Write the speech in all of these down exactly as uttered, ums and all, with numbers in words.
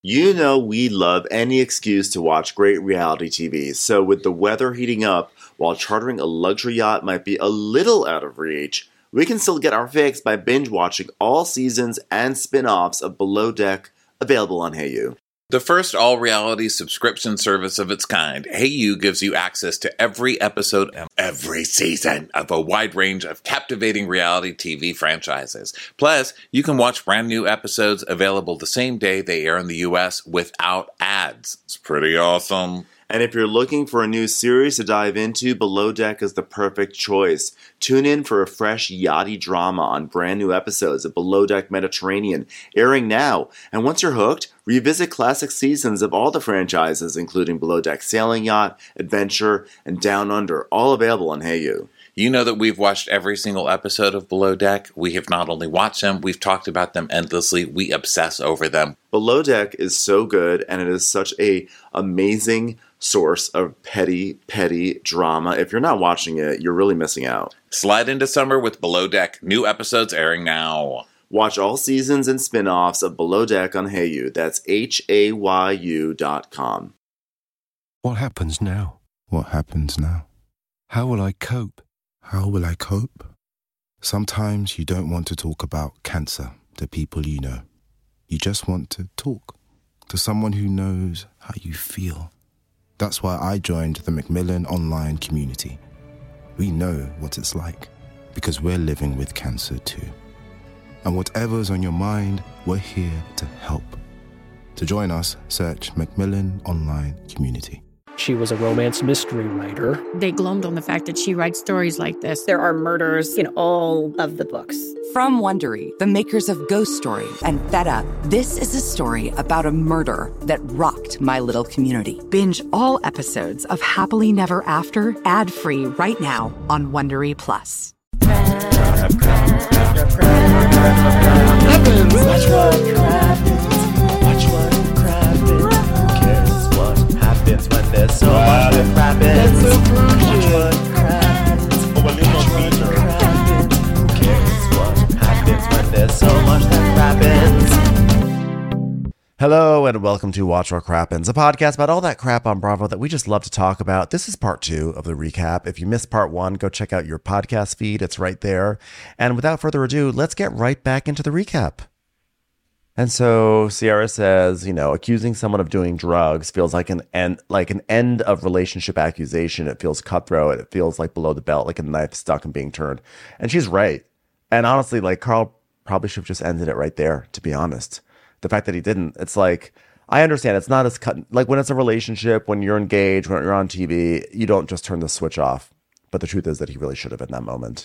You know we love any excuse to watch great reality T V, so with the weather heating up, while chartering a luxury yacht might be a little out of reach, we can still get our fix by binge-watching all seasons and spin-offs of Below Deck, available on Hayu. The first all-reality subscription service of its kind, Hayu gives you access to every episode and every season of a wide range of captivating reality T V franchises. Plus, you can watch brand new episodes available the same day they air in the U S without ads. It's pretty awesome. And if you're looking for a new series to dive into, Below Deck is the perfect choice. Tune in for a fresh yachty drama on brand new episodes of Below Deck Mediterranean, airing now. And once you're hooked, revisit classic seasons of all the franchises, including Below Deck Sailing Yacht, Adventure, and Down Under, all available on Hayu. You know that we've watched every single episode of Below Deck. We have not only watched them, we've talked about them endlessly. We obsess over them. Below Deck is so good, and it is such a amazing source of petty, petty drama. If you're not watching it, you're really missing out. Slide into summer with Below Deck. New episodes airing now. Watch all seasons and spin-offs of Below Deck on Hayu. That's H A Y U dot com. What happens now? What happens now? How will I cope? How will I cope? Sometimes you don't want to talk about cancer to people you know. You just want to talk to someone who knows how you feel. That's why I joined the Macmillan online community. We know what it's like because we're living with cancer too. And whatever's on your mind, we're here to help. To join us, search Macmillan Online Community. She was a romance mystery writer. They glommed on the fact that she writes stories like this. There are murders in all of the books. From Wondery, the makers of Ghost Story and Fed Up, this is a story about a murder that rocked my little community. Binge all episodes of Happily Never After ad-free right now on Wondery Plus. Happens. Watch what happens. Watch what happens. Who cares what happens when there's so much that happens? Watch what happens. Watch what happens. Who cares what happens when there's so much that happens? Hello and welcome to Watch What Crappens, a podcast about all that crap on Bravo that we just love to talk about. This is part two of the recap. If you missed part one, go check out your podcast feed. It's right there. And without further ado, let's get right back into the recap. And so Ciara says, you know, accusing someone of doing drugs feels like an end, like an end of relationship accusation. It feels cutthroat. It feels like below the belt, like a knife stuck and being turned. And she's right. And honestly, like Carl probably should have just ended it right there, to be honest. The fact that he didn't, it's like, I understand it's not as cut, like when it's a relationship, when you're engaged, when you're on T V, you don't just turn the switch off. But the truth is that he really should have in that moment.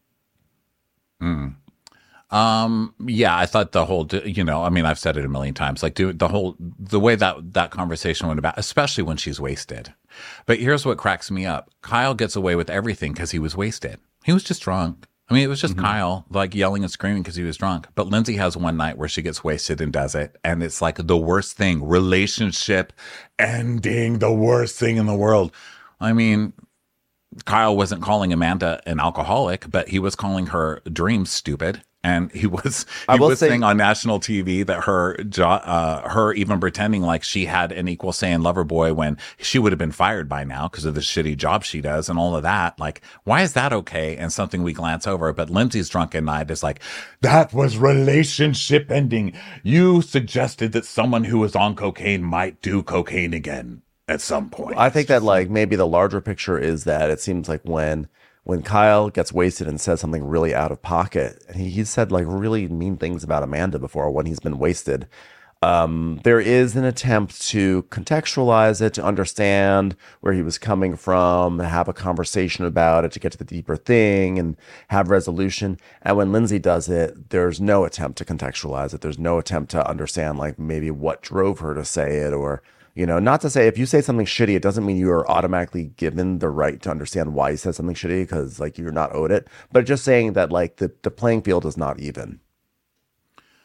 Mm. Um, yeah, I thought the whole, you know, I mean, I've said it a million times, like do the whole, the way that that conversation went about, especially when she's wasted. But here's what cracks me up. Kyle gets away with everything because he was wasted. He was just drunk. I mean, it was just mm-hmm. Kyle like yelling and screaming because he was drunk. But Lindsay has one night where she gets wasted and does it. And it's like the worst thing, relationship ending, the worst thing in the world. I mean, Kyle wasn't calling Amanda an alcoholic, but he was calling her dreams stupid. And he was he was say, saying on national T V that her jo- uh, her even pretending like she had an equal say in Loverboy when she would have been fired by now because of the shitty job she does and all of that. Like, why is that okay? And something we glance over. But Lindsay's drunken night is like, that was relationship ending. You suggested that someone who was on cocaine might do cocaine again at some point. I think that like maybe the larger picture is that it seems like when when Kyle gets wasted and says something really out of pocket, and he, he's said like really mean things about Amanda before when he's been wasted, um, there is an attempt to contextualize it, to understand where he was coming from, have a conversation about it, to get to the deeper thing and have resolution. And when Lindsay does it, there's no attempt to contextualize it. There's no attempt to understand like maybe what drove her to say it, or you know, not to say if you say something shitty, it doesn't mean you are automatically given the right to understand why you said something shitty because like you're not owed it. But just saying that like the, the playing field is not even.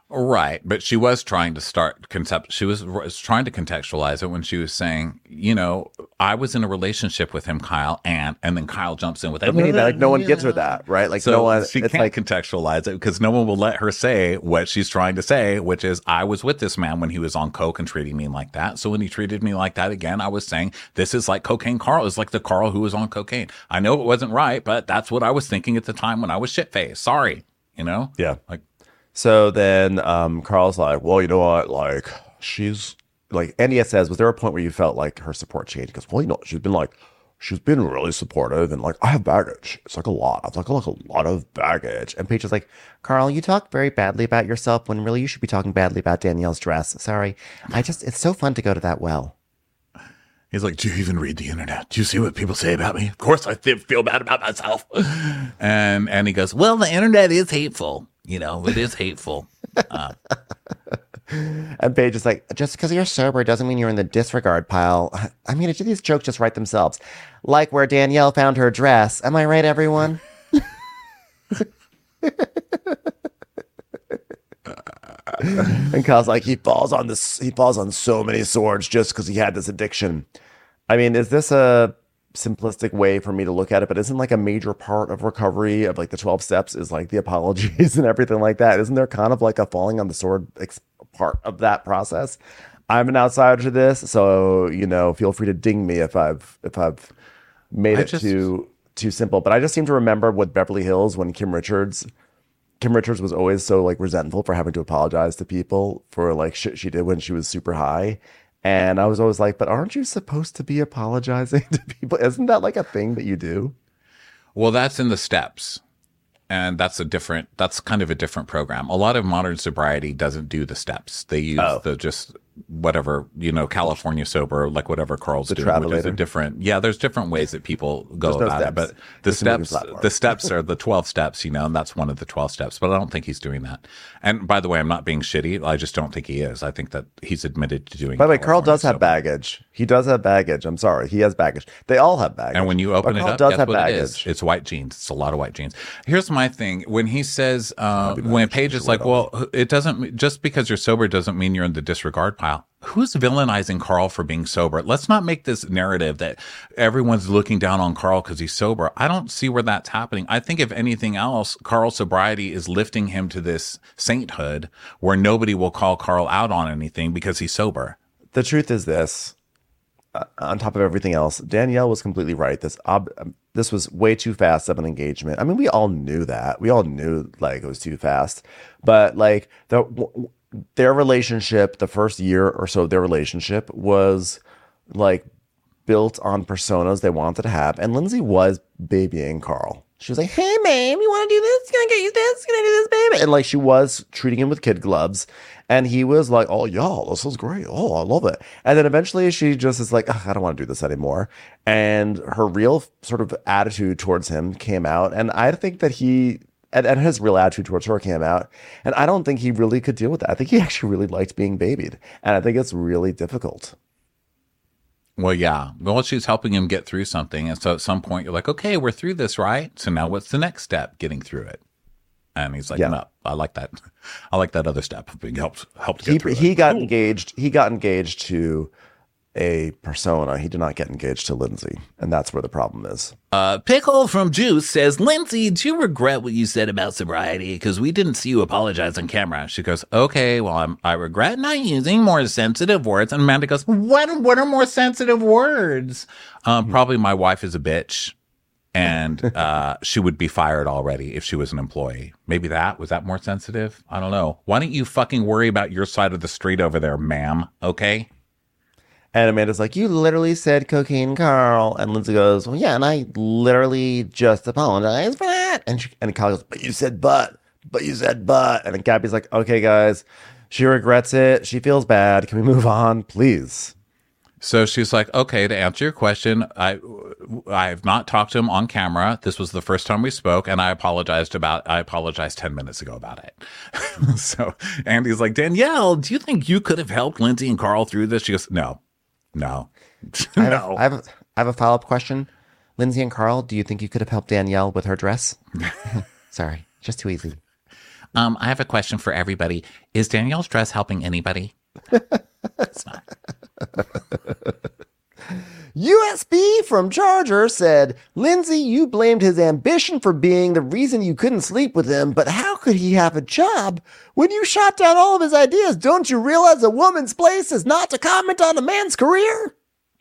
Right, but she was trying to start concept. She was, was trying to contextualize it when she was saying, you know, I was in a relationship with him, Kyle, and and then Kyle jumps in with I mean, like no one gives her that, right? Like so no one. She it's can't like, contextualize it because no one will let her say what she's trying to say, which is, I was with this man when he was on coke and treating me like that. So when he treated me like that again, I was saying this is like cocaine Carl. It's like the Carl who was on cocaine. I know it wasn't right, but that's what I was thinking at the time when I was shit faced. Sorry, you know? Yeah. Like. So then um, Carl's like, well, you know what? Like, she's like, Andy says, was there a point where you felt like her support changed? He goes, well, you know, she's been like, she's been really supportive. And like, I have baggage. It's like a lot. It's like, like a lot of baggage. And Paige is like, Carl, you talk very badly about yourself when really you should be talking badly about Danielle's dress. Sorry. I just, it's so fun to go to that well. He's like, do you even read the internet? Do you see what people say about me? Of course I th- feel bad about myself. And and he goes, well, the internet is hateful. You know, it is hateful. Uh, and Paige is like, just because you're sober doesn't mean you're in the disregard pile. I mean, these jokes just write themselves. Like where Danielle found her dress. Am I right, everyone? And Kyle's like, he falls on this. He falls on so many swords just because he had this addiction. I mean, is this a simplistic way for me to look at it? But isn't like a major part of recovery of like the twelve steps is like the apologies and everything like that? Isn't there kind of like a falling on the sword ex- part of that process? I'm an outsider to this, so you know, feel free to ding me if I've if I've made I it just, too too simple. But I just seem to remember with Beverly Hills when Kim Richards. Kim Richards was always so like resentful for having to apologize to people for like shit she did when she was super high. And I was always like, but aren't you supposed to be apologizing to people? Isn't that like a thing that you do? Well, that's in the steps. And that's a different, that's kind of a different program. A lot of modern sobriety doesn't do the steps. They use Oh. the just whatever, you know, California sober, like whatever Carl's The doing, which is a travelator. different, yeah, there's different ways that people go There's no about it. steps. But the It's a moving steps, platform. the steps are the twelve steps, you know, and that's one of the twelve steps. But I don't think he's doing that. And by the way, I'm not being shitty. I just don't think he is. I think that he's admitted to doing By the way, Carl California does have sober. baggage. He does have baggage. I'm sorry. He has baggage. They all have baggage. And when you open But it Carl up, does guess have what baggage. it is? It's white jeans. It's a lot of white jeans. Here's my thing. When he says, uh, when Paige is like, well, it doesn't, just because you're sober doesn't mean you're in the disregard pile. Who's villainizing Carl for being sober? Let's not make this narrative that everyone's looking down on Carl because he's sober. I don't see where that's happening. I think if anything else, Carl's sobriety is lifting him to this sainthood where nobody will call Carl out on anything because he's sober. The truth is this. Uh, on top of everything else, Danielle was completely right. This ob- um, this was way too fast of an engagement. I mean, we all knew that. We all knew like it was too fast. But like the w- their relationship, the first year or so of their relationship was like built on personas they wanted to have. And Lindsay was babying Carl. She was like, hey, babe, you want to do this? Can I get you this? Can I do this, baby? And like she was treating him with kid gloves. And he was like, oh, yeah, this is great. Oh, I love it. And then eventually she just is like, I don't want to do this anymore. And her real sort of attitude towards him came out. And I think that he, and, and his real attitude towards her came out. And I don't think he really could deal with that. I think he actually really liked being babied. And I think it's really difficult. Well, yeah. Well, she's helping him get through something. And so at some point you're like, okay, we're through this, right? So now what's the next step? Getting through it. And he's like, Yeah. no, I like that. I like that other step of being helped, helped get He, through he it. got Cool. engaged. He got engaged to a persona. He did not get engaged to Lindsay. And that's where the problem is. Uh, Pickle from Juice says, Lindsay, do you regret what you said about sobriety? Because we didn't see you apologize on camera. She goes, okay, well, I'm, I regret not using more sensitive words. And Amanda goes, what, what are more sensitive words? Um, probably my wife is a bitch. And uh, she would be fired already if she was an employee. Maybe that, was that more sensitive? I don't know. Why don't you fucking worry about your side of the street over there, ma'am? Okay? And Amanda's like, you literally said cocaine, Carl. And Lindsay goes, well, yeah, and I literally just apologized for that. And she, and Kyle goes, but you said but, but you said but. And then Gabby's like, okay, guys, she regrets it. She feels bad. Can we move on, please? So she's like, okay, to answer your question, I I have not talked to him on camera. This was the first time we spoke, and I apologized about I apologized ten minutes ago about it. So Andy's like, Danielle, do you think you could have helped Lindsay and Carl through this? She goes, no, no, I have, no. a, I have, a, I have a follow-up question. Lindsay and Carl, do you think you could have helped Danielle with her dress? Sorry, just too easy. Um, I have a question for everybody. Is Danielle's dress helping anybody? It's not. U S B from Charger said, Lindsay, you blamed his ambition for being the reason you couldn't sleep with him, but how could he have a job when you shot down all of his ideas? Don't you realize a woman's place is not to comment on a man's career?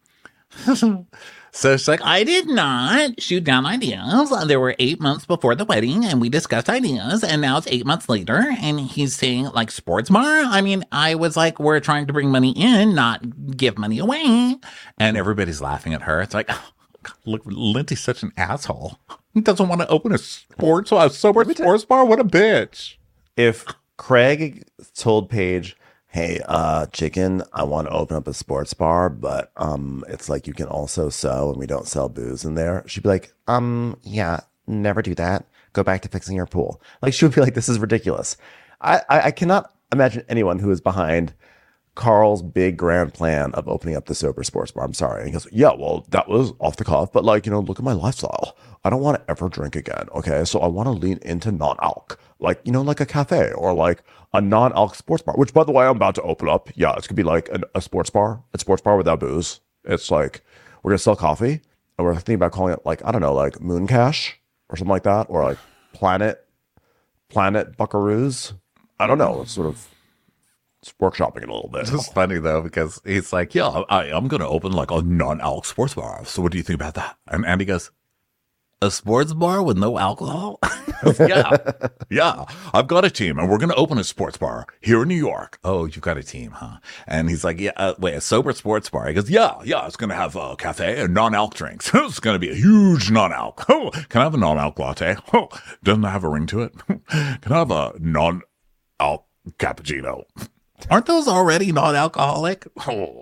So she's like, I did not shoot down ideas. There were eight months before the wedding and we discussed ideas, and now it's eight months later and he's saying like sports bar. I mean, I was like, we're trying to bring money in, not give money away. And everybody's laughing at her. It's like, oh, God, look, Lindsay's such an asshole. He doesn't want to open a sports, a sober sports bar. What a bitch. If Craig told Paige, hey, uh, chicken, I want to open up a sports bar, but um, it's like you can also sew and we don't sell booze in there. She'd be like, um, yeah, never do that. Go back to fixing your pool. Like, she would be like, this is ridiculous. I, I, I cannot imagine anyone who is behind Carl's big grand plan of opening up the sober sports bar. I'm sorry. And he goes, yeah, well, that was off the cuff, but like, you know, look at my lifestyle. I don't want to ever drink again. Okay. So I want to lean into non-alc, like, you know, like a cafe or like a non-alc sports bar, which by the way, I'm about to open up. Yeah. It's gonna be like an, a sports bar, a sports bar without booze. It's like, we're gonna sell coffee and we're thinking about calling it like, I don't know, like Moon Cash or something like that. Or like Planet, Planet Buckaroos. I don't know. It's sort of, it's workshopping it a little bit. It's funny though, because he's like, yeah, I, I'm going to open like a non-alc sports bar. So what do you think about that? And Andy goes, a sports bar with no alcohol? yeah. Yeah. I've got a team and we're going to open a sports bar here in New York. Oh, you've got a team, huh? And he's like, yeah, uh, wait, a sober sports bar. He goes, yeah, yeah, it's going to have a cafe and non-alc drinks. It's going to be a huge non-alc. Oh, can I have a non-alc latte? Oh, doesn't it have a ring to it? Can I have a non-alc cappuccino? Aren't those already non-alcoholic? Oh.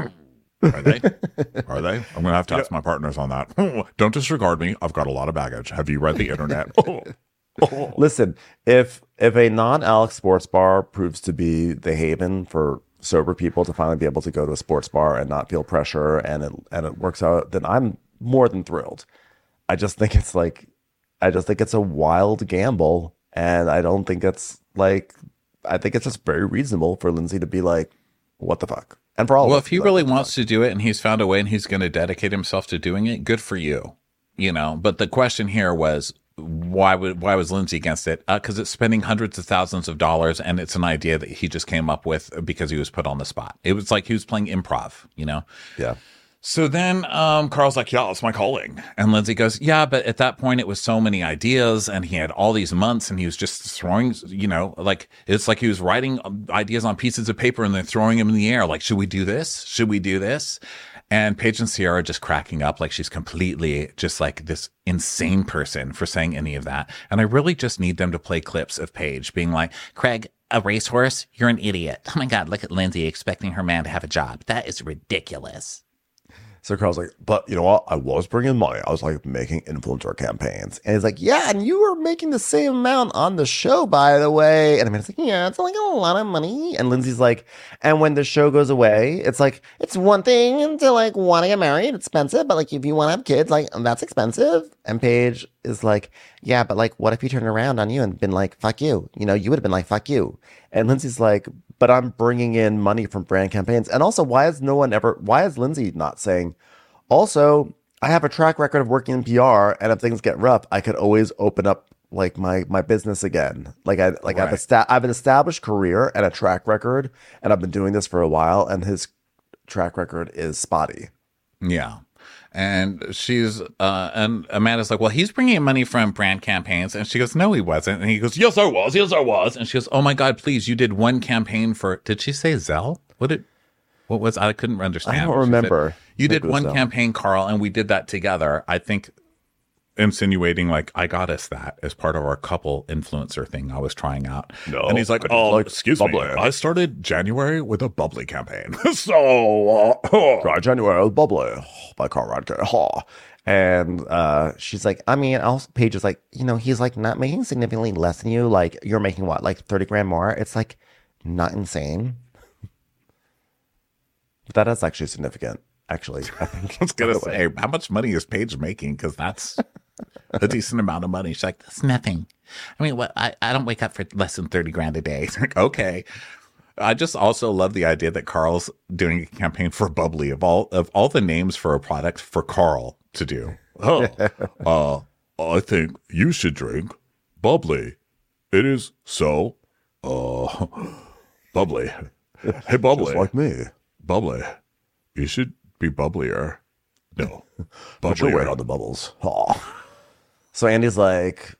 Are they? Are they? I'm going to have to ask my partners on that. Don't disregard me. I've got a lot of baggage. Have you read the internet? Listen, if if a non-alc sports bar proves to be the haven for sober people to finally be able to go to a sports bar and not feel pressure, and it and it works out, then I'm more than thrilled. I just think it's like, I just think it's a wild gamble, and I don't think it's like, I think it's just very reasonable for Lindsay to be like, what the fuck? And for all well, of us, if he like, really wants to do it and he's found a way and he's going to dedicate himself to doing it, good for you, you know. But the question here was, why would why was Lindsay against it? Because uh, it's spending hundreds of thousands of dollars, and it's an idea that he just came up with because he was put on the spot. It was like he was playing improv, you know. Yeah. So then um, Carl's like, yeah, it's my calling. And Lindsay goes, yeah, but at that point it was so many ideas and he had all these months and he was just throwing, you know, like, it's like he was writing ideas on pieces of paper and then throwing them in the air. Like, should we do this? Should we do this? And Paige and Ciara are just cracking up like she's completely just like this insane person for saying any of that. And I really just need them to play clips of Paige being like, Craig, a racehorse? You're an idiot. Oh my God, look at Lindsay expecting her man to have a job. That is ridiculous. So Carl's like, but you know what? I was bringing money. I was like making influencer campaigns. And he's like, yeah, and you were making the same amount on the show, by the way. And I mean, it's like, yeah, it's like a lot of money. And Lindsay's like, and when the show goes away, it's like, it's one thing to like want to get married. It's expensive. But like, if you want to have kids, like that's expensive. And Paige is like, yeah, but like, what if he turned around on you and been like, fuck you? You know, you would have been like, fuck you. And Lindsay's like, but I'm bringing in money from brand campaigns. And also, why is no one ever, why is Lindsay not saying, also, I have a track record of working in P R, and if things get rough, I could always open up like my my business again. Like I like right. I've esta- I've an established career and a track record, and I've been doing this for a while, and his track record is spotty. Yeah. And she's, uh, and Amanda's like, well, he's bringing in money from brand campaigns. And she goes, no, he wasn't. And he goes, yes, I was. Yes, I was. And she goes, oh my God, please. You did one campaign for, did she say Zelle? What did, what was, I couldn't understand. I don't remember. Said, you did one Zelle. Campaign, Carl, and we did that together. I think insinuating like, I got us that as part of our couple influencer thing I was trying out. No. And he's like, oh, like excuse bubbly. me. I started January with a bubbly campaign. so, uh, Try January with bubbly by Carl Radke. Ha. And uh, she's like, I mean, also Paige is like, you know, he's like not making significantly less than you. Like, you're making what, like thirty grand more? It's like not insane. But that is actually significant, actually. I think I was going to say, how much money is Paige making? Because that's a decent amount of money. She's like, that's nothing. I mean, what? I, I don't wake up for less than thirty grand a day. It's like, okay. I just also love the idea that Carl's doing a campaign for bubbly of all of all the names for a product for Carl to do. Oh, uh, I think you should drink bubbly. It is so uh, bubbly. Hey, bubbly. Just like me. Bubbly. You should be bubblier. No. Put your weight on the bubbles. Aw. So Andy's like,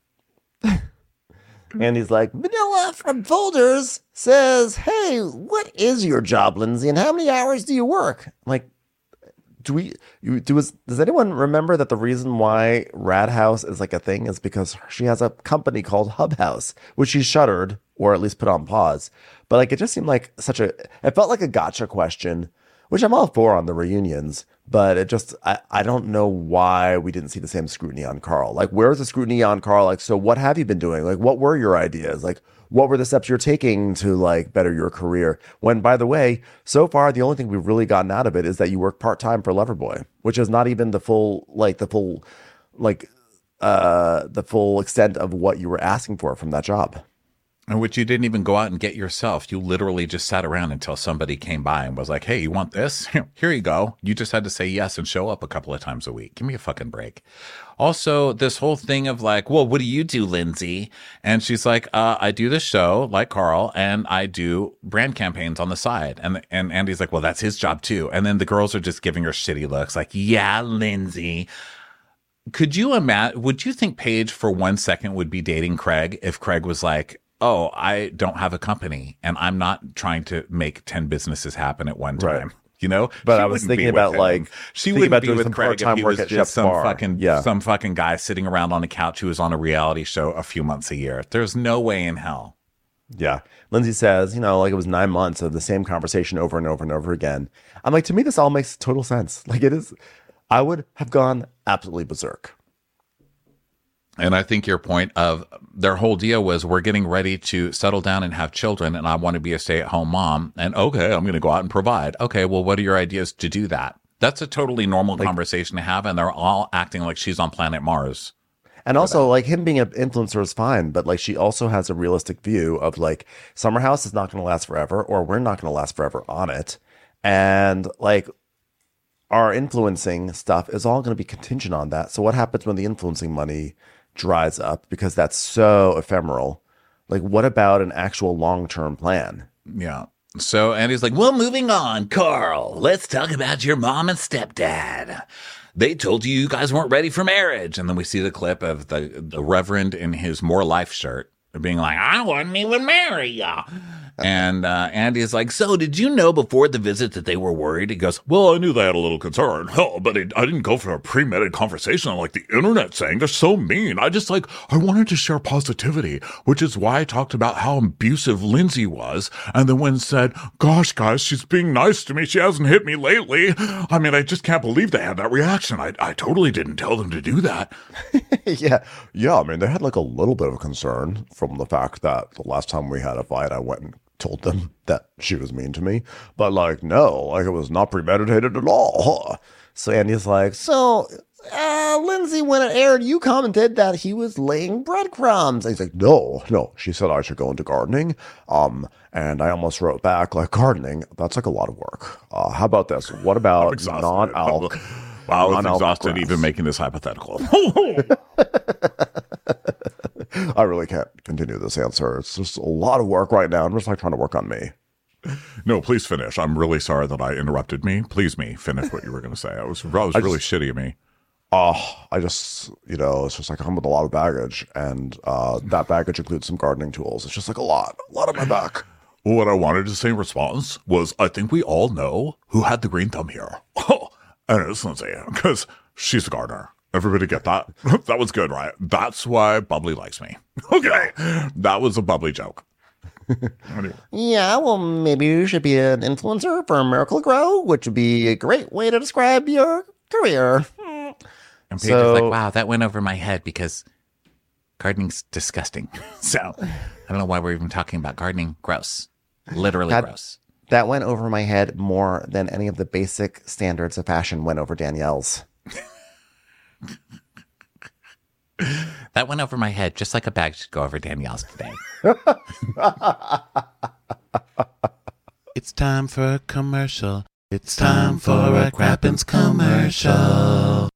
Andy's like, Vanilla from Folders says, hey, what is your job, Lindsay? And how many hours do you work? I'm like, do we, you, do, is, does anyone remember that the reason why Rad House is like a thing is because she has a company called Hub House, which she shuttered or at least put on pause. But like, it just seemed like such a, it felt like a gotcha question, which I'm all for on the reunions. But it just, I, I don't know why we didn't see the same scrutiny on Carl. Like, where's the scrutiny on Carl? Like, so what have you been doing? Like, what were your ideas? Like, what were the steps you're taking to, like, better your career? When, by the way, so far, the only thing we've really gotten out of it is that you work part-time for Loverboy, which is not even the full, like, the full, like, uh, the full extent of what you were asking for from that job. And which you didn't even go out and get yourself. You literally just sat around until somebody came by and was like, hey, you want this? Here you go. You just had to say yes and show up a couple of times a week. Give me a fucking break. Also, this whole thing of like, well, what do you do, Lindsay? And she's like, uh, I do the show like Carl and I do brand campaigns on the side. And, and Andy's like, well, that's his job too. And then the girls are just giving her shitty looks like, yeah, Lindsay. Could you imagine, would you think Paige for one second would be dating Craig if Craig was like, oh, I don't have a company and I'm not trying to make ten businesses happen at one time. Right. You know, but she I was thinking about him. like she wouldn't wouldn't be with Craig if he was just some bar. fucking yeah. some fucking guy sitting around on a couch who was on a reality show a few months a year. There's no way in hell. Yeah. Lindsay says, you know, like it was nine months of the same conversation over and over and over again. I'm like, to me, this all makes total sense. Like it is, I would have gone absolutely berserk. And I think your point of their whole deal was we're getting ready to settle down and have children and I want to be a stay-at-home mom. And okay, I'm going to go out and provide. Okay, well, what are your ideas to do that? That's a totally normal like, conversation to have. And they're all acting like she's on planet Mars. And also, that. like him being an influencer is fine. But like she also has a realistic view of like Summer House is not going to last forever or we're not going to last forever on it. And like our influencing stuff is all going to be contingent on that. So what happens when the influencing money dries up because that's so ephemeral? Like what about an actual long-term plan? Yeah. So Andy's like, well, moving on, Carl, let's talk about your mom and stepdad. They told you you guys weren't ready for marriage. And then we see the clip of the, the Reverend in his More Life shirt being like, I wouldn't even marry ya. And uh, Andy is like, so did you know before the visit that they were worried? He goes, well, I knew they had a little concern. Oh, but it, I didn't go for a premeditated conversation on like the internet saying they're so mean. I just like, I wanted to share positivity, which is why I talked about how abusive Lindsay was. And then when said, gosh, guys, she's being nice to me. She hasn't hit me lately. I mean, I just can't believe they had that reaction. I, I totally didn't tell them to do that. yeah. Yeah. I mean, they had like a little bit of concern from the fact that the last time we had a fight, I went and told them that she was mean to me, but like, no, like it was not premeditated at all. So Andy's like, so uh, Lindsay, when it aired, you commented that he was laying breadcrumbs. And he's like, no, no, she said I should go into gardening. Um, and I almost wrote back like, gardening, that's like a lot of work. Uh, how about this? What about non-alc? Wow, I was exhausted grass. Even making this hypothetical. I really can't continue this answer. It's just a lot of work right now. I'm just like trying to work on me. No, please finish. I'm really sorry that I interrupted me. Please me finish what you were going to say. I was, I was I really just, shitty of me. Oh, I just, you know, it's just like I come with a lot of baggage, and uh, that baggage includes some gardening tools. It's just like a lot, a lot on my back. What I wanted to say in response was, I think we all know who had the green thumb here. Oh, and it's Lindsay, because she's a gardener. Everybody get that? That was good, right? That's why Bubbly likes me. Okay. That was a Bubbly joke. Anyway. Yeah, well, maybe you should be an influencer for Miracle Grow, which would be a great way to describe your career. And Paige so, is like, wow, that went over my head because gardening's disgusting. So I don't know why we're even talking about gardening. Gross. Literally that, gross. That went over my head more than any of the basic standards of fashion went over Danielle's. That went over my head just like a bag should go over Danielle's today. It's time for a commercial. It's time for a Crappens commercial.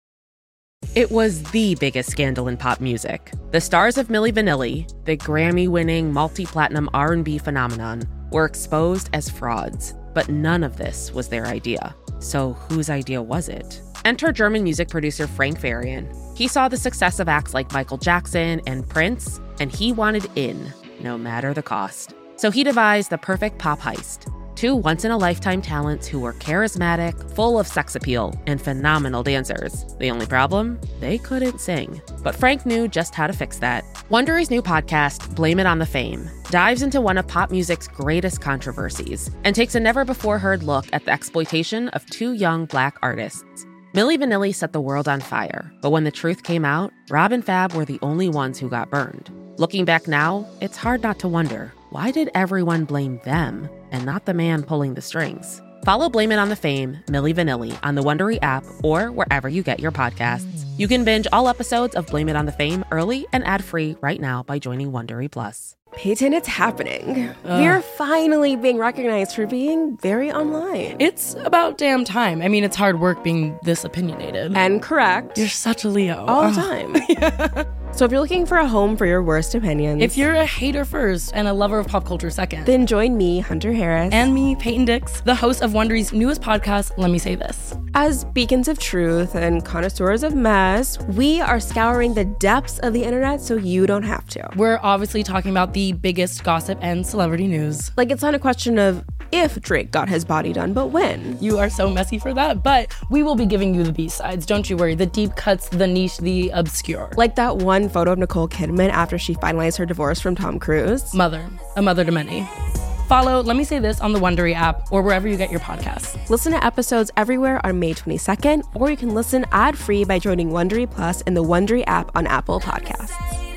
It was the biggest scandal in pop music. The stars of Milli Vanilli, the Grammy-winning multi-platinum R and B phenomenon, were exposed as frauds. But none of this was their idea. So whose idea was it? Enter German music producer Frank Farian. He saw the success of acts like Michael Jackson and Prince, and he wanted in, no matter the cost. So he devised the perfect pop heist. Two once-in-a-lifetime talents who were charismatic, full of sex appeal, and phenomenal dancers. The only problem? They couldn't sing. But Frank knew just how to fix that. Wondery's new podcast, Blame It on the Fame, dives into one of pop music's greatest controversies and takes a never-before-heard look at the exploitation of two young Black artists. Milli Vanilli set the world on fire, but when the truth came out, Rob and Fab were the only ones who got burned. Looking back now, it's hard not to wonder, why did everyone blame them and not the man pulling the strings? Follow Blame It on the Fame, Milli Vanilli, on the Wondery app or wherever you get your podcasts. You can binge all episodes of Blame It on the Fame early and ad-free right now by joining Wondery Plus. Peyton, it's happening. Uh, We're finally being recognized for being very online. It's about damn time. I mean, it's hard work being this opinionated. And correct. You're such a Leo. All the time. Yeah. So if you're looking for a home for your worst opinions, if you're a hater first and a lover of pop culture second, then join me, Hunter Harris. And me, Peyton Dix, the host of Wondery's newest podcast, Let Me Say This. As beacons of truth and connoisseurs of mess, we are scouring the depths of the internet so you don't have to. We're obviously talking about the biggest gossip and celebrity news. Like, it's not a question of if Drake got his body done, but when. You are so messy for that, but we will be giving you the B-sides. Don't you worry. The deep cuts, the niche, the obscure. Like that one photo of Nicole Kidman after she finalized her divorce from Tom Cruise. Mother. A mother to many. Follow Let Me Say This on the Wondery app or wherever you get your podcasts. Listen to episodes everywhere on May twenty-second, or you can listen ad-free by joining Wondery Plus in the Wondery app on Apple Podcasts.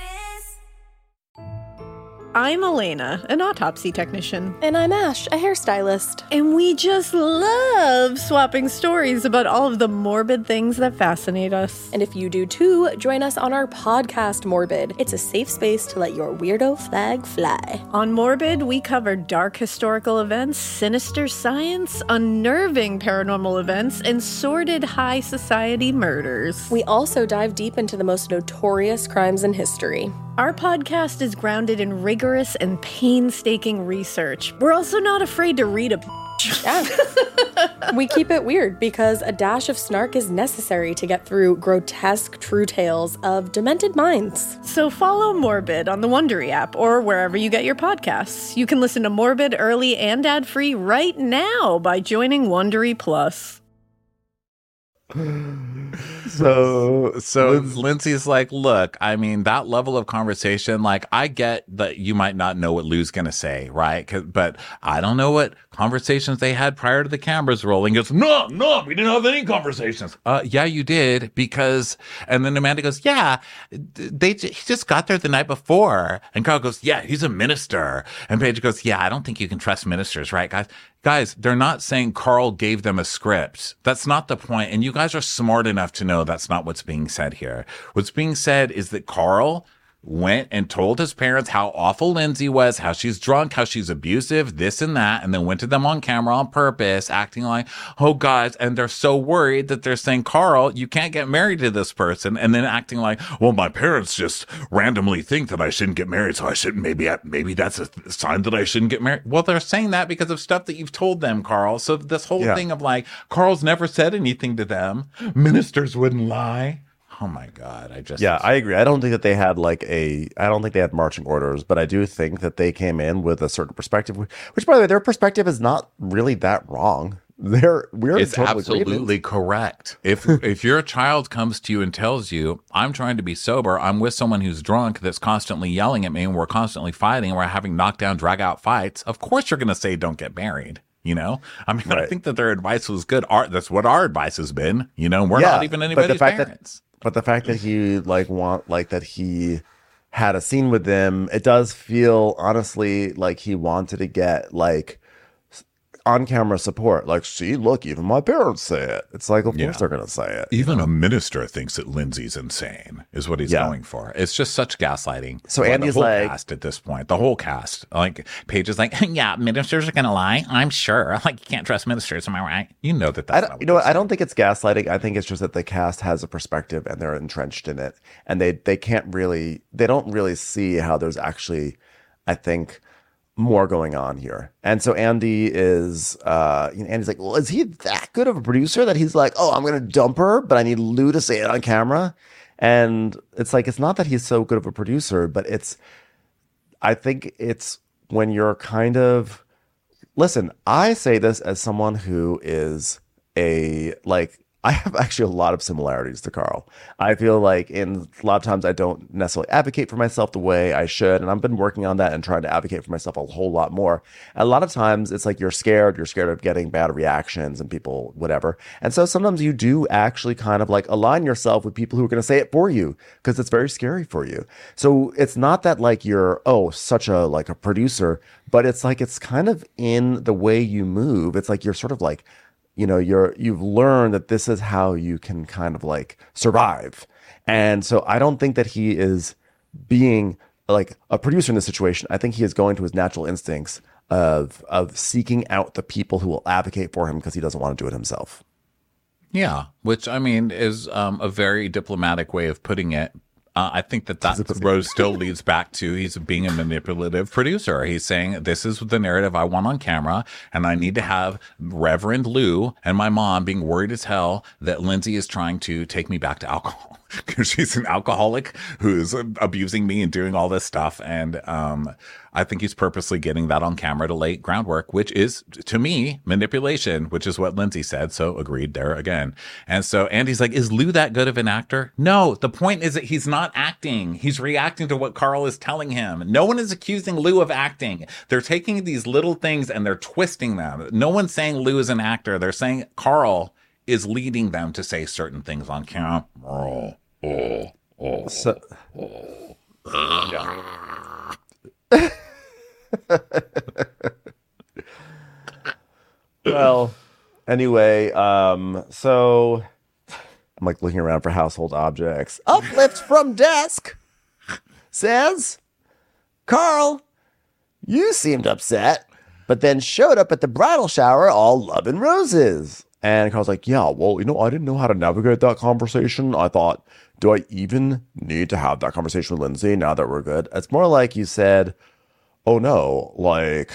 I'm Elena, an autopsy technician. And I'm Ash, a hairstylist. And we just love swapping stories about all of the morbid things that fascinate us. And if you do too, join us on our podcast, Morbid. It's a safe space to let your weirdo flag fly. On Morbid, we cover dark historical events, sinister science, unnerving paranormal events, and sordid high society murders. We also dive deep into the most notorious crimes in history. Our podcast is grounded in rigorous and painstaking research. We're also not afraid to read a yeah. We keep it weird because a dash of snark is necessary to get through grotesque true tales of demented minds. So follow Morbid on the Wondery app or wherever you get your podcasts. You can listen to Morbid early and ad-free right now by joining Wondery Plus. So, so Lindsay's like, look, I mean, that level of conversation, like, I get that you might not know what Lou's going to say, right? But I don't know what conversations they had prior to the cameras rolling. Goes, no, no, we didn't have any conversations. Uh, yeah, you did, because, and then Amanda goes, yeah, they he just got there the night before. And Carl goes, yeah, he's a minister. And Paige goes, yeah, I don't think you can trust ministers, right, guys? Guys, they're not saying Carl gave them a script. That's not the point. And you guys are smart enough to know that's not what's being said here. What's being said is that Carl went and told his parents how awful Lindsay was, how she's drunk, how she's abusive, this and that, and then went to them on camera on purpose, acting like, oh, guys, and they're so worried that they're saying, Carl, you can't get married to this person, and then acting like, well, my parents just randomly think that I shouldn't get married, so I shouldn't, maybe, maybe that's a sign that I shouldn't get married. Well, they're saying that because of stuff that you've told them, Carl. So this whole yeah. thing of like, Carl's never said anything to them. Ministers wouldn't lie. Oh my God, I just... Yeah, I agree. I don't think that they had like a... I don't think they had marching orders, but I do think that they came in with a certain perspective, which, by the way, their perspective is not really that wrong. They're we're It's totally absolutely agreement. correct. If if your child comes to you and tells you, I'm trying to be sober, I'm with someone who's drunk that's constantly yelling at me, and we're constantly fighting, and we're having knockdown, drag-out fights, of course you're going to say don't get married. You know, I mean, right. I think that their advice was good. Our, that's what our advice has been. You know, we're yeah, not even anybody's but the fact parents. That, but the fact that he like want like that he had a scene with them, it does feel honestly like he wanted to get like on-camera support. Like, see, look, even my parents say it. It's like, of Yeah. course they're going to say it. Even a minister thinks that Lindsay's insane, is what he's Yeah. going for. It's just such gaslighting. So Well, Andy's the whole like- cast at this point, the whole cast. Like, Paige is like, yeah, ministers are going to lie. I'm sure. Like, you can't trust ministers. Am I right? You know that that's I not don't, what you know what? I don't think it's gaslighting. I think it's just that the cast has a perspective and they're entrenched in it, and they they can't really they don't really see how there's actually, I think, more going on here. And so Andy is, uh, you know, Andy's like, well, is he that good of a producer that he's like, oh, I'm gonna dump her, but I need Lou to say it on camera? And it's like, it's not that he's so good of a producer, but it's, I think it's when you're kind of, listen, I say this as someone who is a, like, I have actually a lot of similarities to Carl. I feel like in a lot of times I don't necessarily advocate for myself the way I should. And I've been working on that and trying to advocate for myself a whole lot more. A lot of times it's like you're scared, you're scared of getting bad reactions and people, whatever. And so sometimes you do actually kind of like align yourself with people who are going to say it for you because it's very scary for you. So it's not that like you're, oh, such a like a producer, but it's like it's kind of in the way you move. It's like you're sort of like, you know, you're, you've learned that this is how you can kind of like survive. And so I don't think that he is being like a producer in this situation. I think he is going to his natural instincts of, of seeking out the people who will advocate for him because he doesn't want to do it himself. Yeah, which I mean is um, a very diplomatic way of putting it. Uh, I think that that road still leads back to he's being a manipulative producer. He's saying, this is the narrative I want on camera, and I need to have Reverend Lou and my mom being worried as hell that Lindsay is trying to take me back to alcohol because she's an alcoholic who's abusing me and doing all this stuff. And um, I think he's purposely getting that on camera to lay groundwork, which is, to me, manipulation, which is what Lindsay said. So agreed there again. And so Andy's like, is Lou that good of an actor? No, the point is that he's not acting. He's reacting to what Carl is telling him. No one is accusing Lou of acting. They're taking these little things and they're twisting them. No one's saying Lou is an actor. They're saying Carl is leading them to say certain things on camera. Oh, oh, oh, so, oh. Yeah. Well, anyway, um, so I'm like looking around for household objects. Uplift from desk says, Carl, you seemed upset, but then showed up at the bridal shower all love and roses. And Carl's like, yeah, well, you know, I didn't know how to navigate that conversation. I thought, do I even need to have that conversation with Lindsay now that we're good? It's more like you said, oh no, like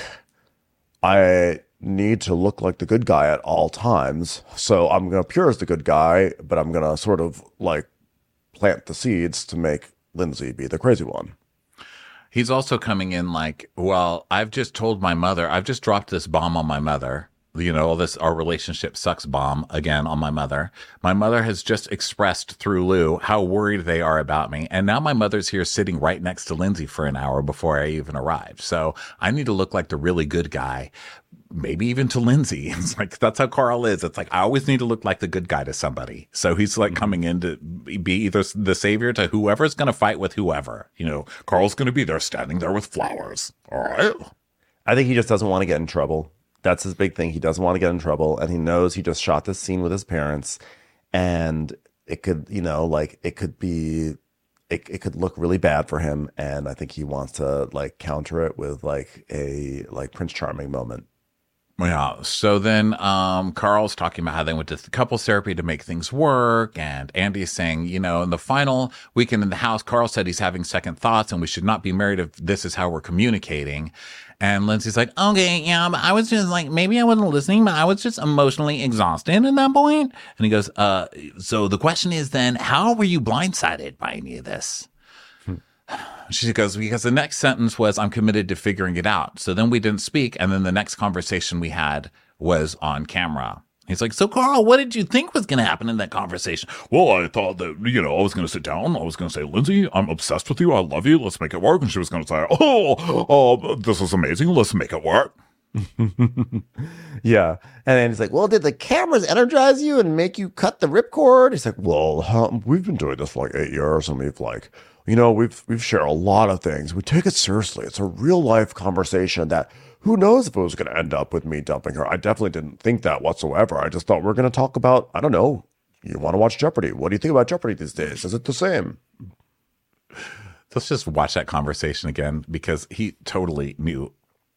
I need to look like the good guy at all times. So I'm going to appear as the good guy, but I'm going to sort of like plant the seeds to make Lindsay be the crazy one. He's also coming in like, well, I've just told my mother, I've just dropped this bomb on my mother. You know, this our relationship sucks bomb again on my mother. My mother has just expressed through Lou how worried they are about me. And now my mother's here sitting right next to Lindsay for an hour before I even arrived. So I need to look like the really good guy, maybe even to Lindsay. It's like, that's how Carl is. It's like, I always need to look like the good guy to somebody. So he's like coming in to be either the savior to whoever's going to fight with whoever. You know, Carl's going to be there standing there with flowers. All right. I think he just doesn't want to get in trouble. That's his big thing. He doesn't want to get in trouble, and he knows he just shot this scene with his parents, and it could, you know, like it could be, it, it could look really bad for him. And I think he wants to like counter it with like a like Prince Charming moment. Yeah. So then um, Carl's talking about how they went to couples therapy to make things work. And Andy's saying, you know, in the final weekend in the house, Carl said he's having second thoughts and we should not be married if this is how we're communicating. And Lindsay's like, okay, yeah, but I was just like, maybe I wasn't listening, but I was just emotionally exhausted at that point. And he goes, uh, so the question is then, how were you blindsided by any of this? She goes, because the next sentence was, I'm committed to figuring it out. So then we didn't speak. And then the next conversation we had was on camera. He's like, so Carl, what did you think was going to happen in that conversation? Well, I thought that, you know, I was going to sit down. I was going to say, Lindsay, I'm obsessed with you. I love you. Let's make it work. And she was going to say, oh, oh, this is amazing. Let's make it work. Yeah. And then he's like, well, did the cameras energize you and make you cut the ripcord? He's like, well, um, we've been doing this for like eight years and we've like you know, we've we've shared a lot of things. We take it seriously. It's a real life conversation that who knows if it was going to end up with me dumping her. I definitely didn't think that whatsoever. I just thought we we're going to talk about, I don't know, you want to watch Jeopardy. What do you think about Jeopardy these days? Is it the same? Let's just watch that conversation again because he totally knew.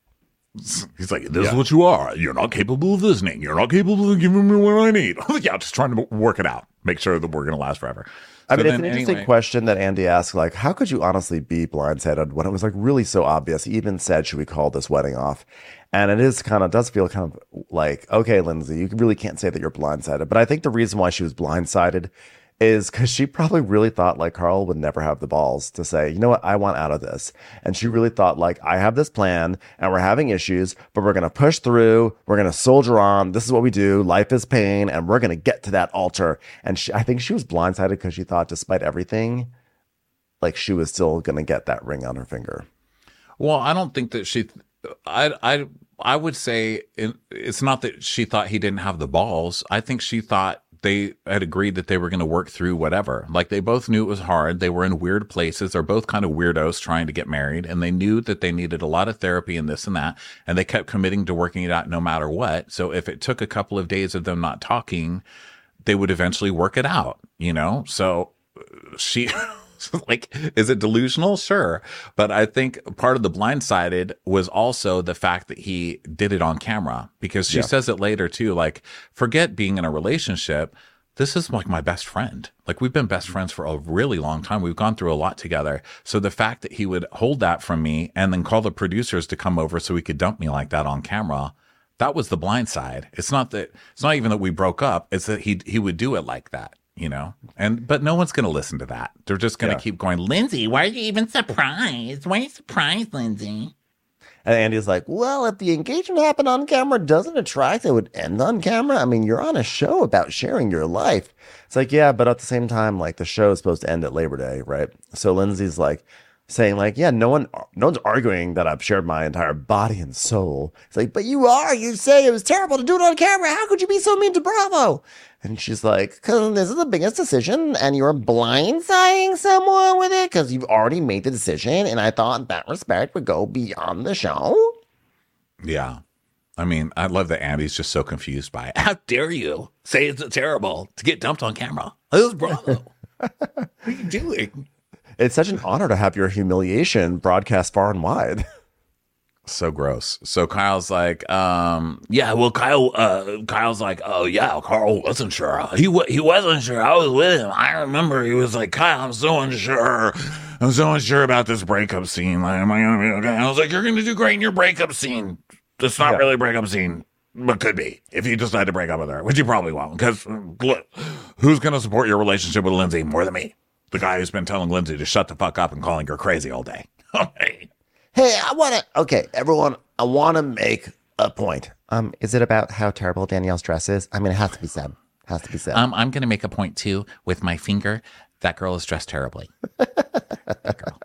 He's like, this Yeah. is what you are. You're not capable of listening. You're not capable of giving me what I need. Yeah, just trying to work it out. Make sure that we're going to last forever. I So mean, it's then an interesting anyway- question that Andy asked, like, how could you honestly be blindsided when it was like really so obvious? He even said, should we call this wedding off? And it is kind of, does feel kind of like, okay, Lindsay, you really can't say that you're blindsided. But I think the reason why she was blindsided is because she probably really thought like Carl would never have the balls to say, you know what, I want out of this. And she really thought like, I have this plan and we're having issues, but we're going to push through. We're going to soldier on. This is what we do. Life is pain. And we're going to get to that altar. And she, I think she was blindsided because she thought despite everything, like she was still going to get that ring on her finger. Well, I don't think that she. I I I would say it, it's not that she thought he didn't have the balls. I think she thought they had agreed that they were going to work through whatever. Like they both knew it was hard. They were in weird places. They're both kind of weirdos trying to get married, and they knew that they needed a lot of therapy and this and that. And they kept committing to working it out no matter what. So if it took a couple of days of them not talking, they would eventually work it out. You know. So she. Like, is it delusional? Sure. But I think part of the blindsided was also the fact that he did it on camera, because she Yeah. says it later too, like, forget being in a relationship. This is like my best friend. Like, we've been best friends for a really long time. We've gone through a lot together. So the fact that he would hold that from me and then call the producers to come over so he could dump me like that on camera, that was the blind side. It's not that, it's not even that we broke up. It's that he, he would do it like that. You know, and but no one's going to listen to that. They're just going to Yeah. keep going, Lindsay, why are you even surprised? Why are you surprised, Lindsay? And Andy's like, well, if the engagement happened on camera doesn't attract, it would end on camera. I mean, you're on a show about sharing your life. It's like, yeah, but at the same time, like the show is supposed to end at Labor Day, right? So Lindsay's like saying like, yeah, no one, no one's arguing that I've shared my entire body and soul. It's like, but you are, you say it was terrible to do it on camera. How could you be so mean to Bravo? And she's like, because this is the biggest decision and you're blindsiding someone with it because you've already made the decision. And I thought that respect would go beyond the show. Yeah. I mean, I love that Andy's just so confused by it. How dare you say it's terrible to get dumped on camera? This is Bravo. What are you doing? It's such an honor to have your humiliation broadcast far and wide. So gross. So Kyle's like, um, Yeah, well, Kyle, uh, Kyle's like, oh yeah, Carl wasn't sure. He wa- he wasn't sure. I was with him. I remember he was like, Kyle, I'm so unsure. I'm so unsure about this breakup scene. Like, am I gonna be okay? I was like, you're gonna do great in your breakup scene. It's not Yeah. really a breakup scene, but could be if you decide to break up with her, which you probably won't. Because who's going to support your relationship with Lindsay more than me? The guy who's been telling Lindsay to shut the fuck up and calling her crazy all day. okay, Hey, I want to, okay, everyone, I want to make a point. Um, is it about how terrible Danielle's dress is? I mean, it has to be said. It has to be said. Um, I'm going to make a point too with my finger. That girl is dressed terribly. That girl.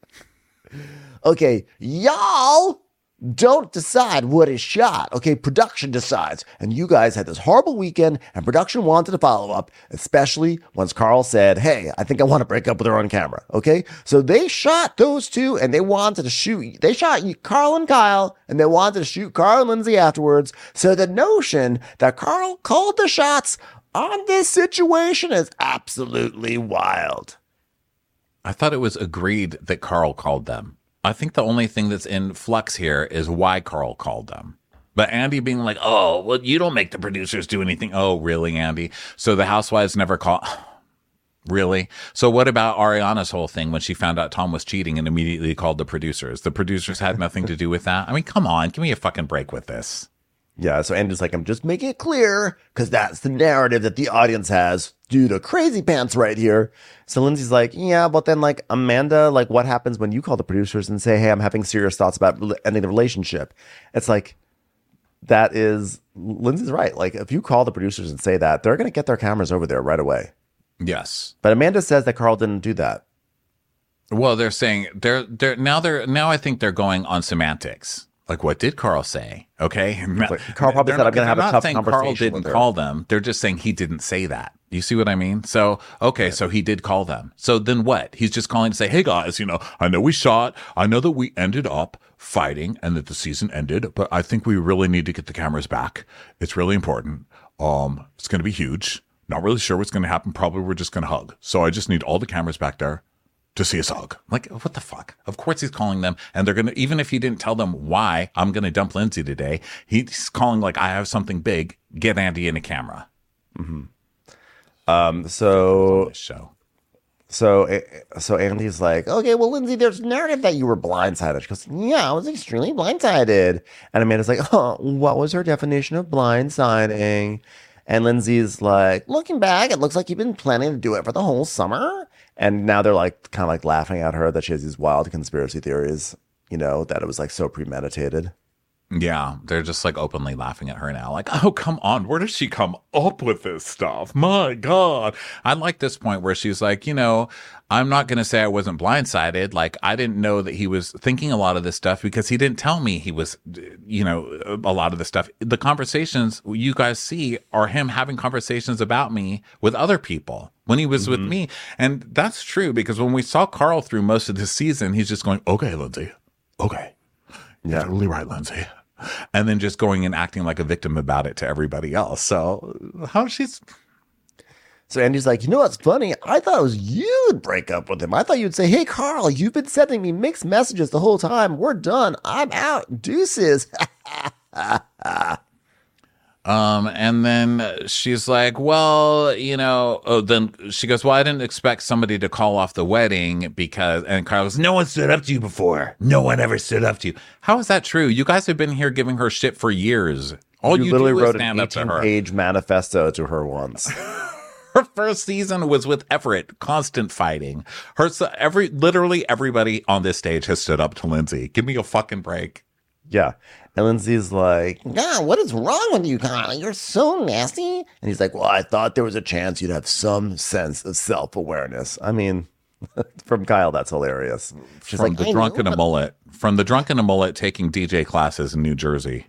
Okay, y'all don't decide what is shot. Okay, production decides. And you guys had this horrible weekend, and production wanted to follow up, especially once Carl said, hey, I think I want to break up with her on camera. Okay, so they shot those two, and they wanted to shoot, they shot Carl and Kyle, and they wanted to shoot Carl and Lindsay afterwards. So the notion that Carl called the shots on this situation is absolutely wild. I thought it was agreed that Carl called them. I think the only thing that's in flux here is why Carl called them. But Andy being like, oh, well, you don't make the producers do anything. Oh, really, Andy? So the housewives never call. Really? So what about Ariana's whole thing when she found out Tom was cheating and immediately called the producers? The producers had nothing to do with that? I mean, come on. Give me a fucking break with this. Yeah, so Andy's like, I'm just making it clear because that's the narrative that the audience has due to crazy pants right here. So Lindsay's like, yeah, but then like Amanda, like what happens when you call the producers and say, hey, I'm having serious thoughts about ending the relationship? It's like, that is, Lindsay's right. Like if you call the producers and say that, they're going to get their cameras over there right away. Yes. But Amanda says that Carl didn't do that. Well, they're saying they're they're now they're now I think they're going on semantics. Like, what did Carl say? Okay. Like, Carl probably They're said, not- I'm going to have they're a not tough saying conversation Carl didn't with her. call them. They're just saying he didn't say that. You see what I mean? So, okay, so he did call them. So then what? He's just calling to say, hey guys, you know, I know we shot. I know that we ended up fighting and that the season ended, but I think we really need to get the cameras back. It's really important. Um, it's going to be huge. Not really sure what's going to happen. Probably we're just going to hug. So I just need all the cameras back there to see us hug. Like, what the fuck? Of course he's calling them, and they're going to, even if he didn't tell them why I'm going to dump Lindsay today, he's calling like, I have something big. Get Andy in a camera. Mm-hmm. Um, so, show. so, so Andy's like, okay, well, Lindsay, there's narrative that you were blindsided. She goes, yeah, I was extremely blindsided. And Amanda's like, oh, what was her definition of blindsiding? And Lindsay's like, looking back, it looks like you've been planning to do it for the whole summer. And now they're like, kind of like laughing at her that she has these wild conspiracy theories, you know, that it was like so premeditated. Yeah, they're just like openly laughing at her now. Like, oh, come on. Where does she come up with this stuff? My God. I like this point where she's like, you know, I'm not going to say I wasn't blindsided. Like, I didn't know that he was thinking a lot of this stuff because he didn't tell me he was, you know, a lot of the stuff. The conversations you guys see are him having conversations about me with other people when he was mm-hmm. with me. And that's true because when we saw Carl through most of the season, he's just going, okay, Lindsay. Okay. Yeah. You're totally right, Lindsay. And then just going and acting like a victim about it to everybody else. So how she's... So Andy's like, you know what's funny? I thought it was you'd break up with him. I thought you'd say, hey, Carl, you've been sending me mixed messages the whole time. We're done. I'm out. Deuces. Um, and then she's like, well, you know, oh, then she goes, well, I didn't expect somebody to call off the wedding because, and Carl goes, no one stood up to you before. No one ever stood up to you. How is that true? You guys have been here giving her shit for years. All you, you literally do wrote is stand an up to her. eighteen-page manifesto to her once. Her first season was with Everett, constant fighting. Her, every, literally everybody on this stage has stood up to Lindsay. Give me a fucking break. Yeah. And Lindsay's like, yeah, what is wrong with you, Carl? You're so nasty. And he's like, well, I thought there was a chance you'd have some sense of self-awareness. I mean, from Kyle, that's hilarious. She's From like, the I drunk know, in a but- mullet. From the drunk in a mullet taking D J classes in New Jersey.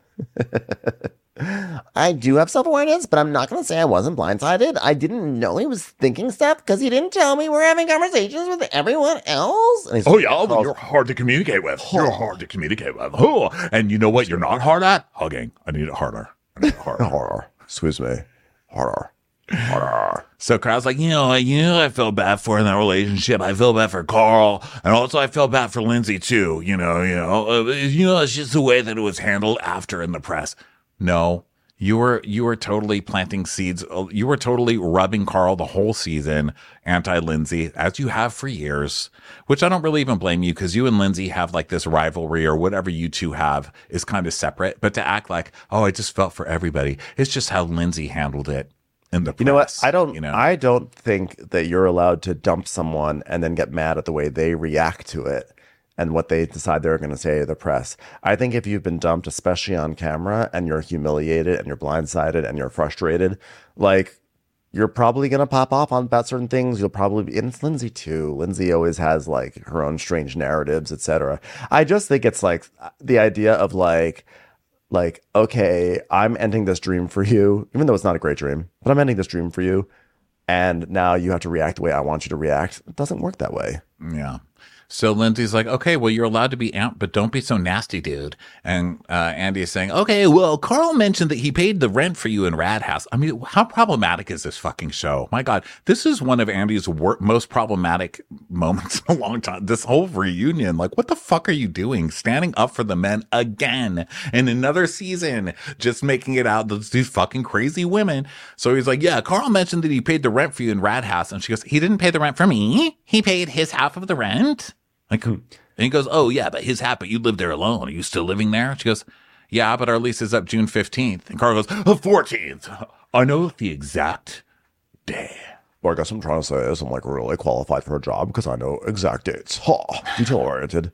I do have self-awareness, but I'm not going to say I wasn't blindsided. I didn't know he was thinking stuff because he didn't tell me we're having conversations with everyone else. And he's Oh, like, yeah, oh, you're hard to communicate with. You're hard to communicate with. Oh, and you know what you're not hard at? Hugging. I need it harder. I need it harder. harder. Excuse me. Harder. Harder. So Carl's like, you know, you know, I felt bad for in that relationship. I feel bad for Carl, and also I felt bad for Lindsay too. You know, you know, uh, you know, it's just the way that it was handled after in the press. No, you were you were totally planting seeds. You were totally rubbing Carl the whole season anti-Lindsay, as you have for years, which I don't really even blame you because you and Lindsay have like this rivalry or whatever you two have is kind of separate. But to act like, oh, I just felt for everybody. It's just how Lindsay handled it in the press. You know what? I don't You know? I don't think that you're allowed to dump someone and then get mad at the way they react to it and what they decide they're going to say to the press. I think if you've been dumped, especially on camera, and you're humiliated and you're blindsided and you're frustrated, like, you're probably going to pop off on about certain things. You'll probably be, and it's Lindsay too. Lindsay always has like her own strange narratives, et cetera. I just think it's like the idea of like, like, okay, I'm ending this dream for you, even though it's not a great dream, but I'm ending this dream for you. And now you have to react the way I want you to react. It doesn't work that way. Yeah. So Lindsay's like, okay, well, you're allowed to be amped, but don't be so nasty, dude. And uh, Andy is saying, okay, well, Carl mentioned that he paid the rent for you in Rad House. I mean, how problematic is this fucking show? My God, this is one of Andy's wor- most problematic moments in a long time. This whole reunion, like, what the fuck are you doing? Standing up for the men again in another season, just making it out that these fucking crazy women. So he's like, yeah, Carl mentioned that he paid the rent for you in Rad House. And she goes, he didn't pay the rent for me. He paid his half of the rent. Like, and he goes, oh, yeah, but his hat, but you live there alone. Are you still living there? She goes, yeah, but our lease is up June fifteenth. And Carl goes, the fourteenth. I know the exact day. Well, I guess I'm trying to say is I'm like really qualified for a job because I know exact dates. Ha, detail oriented.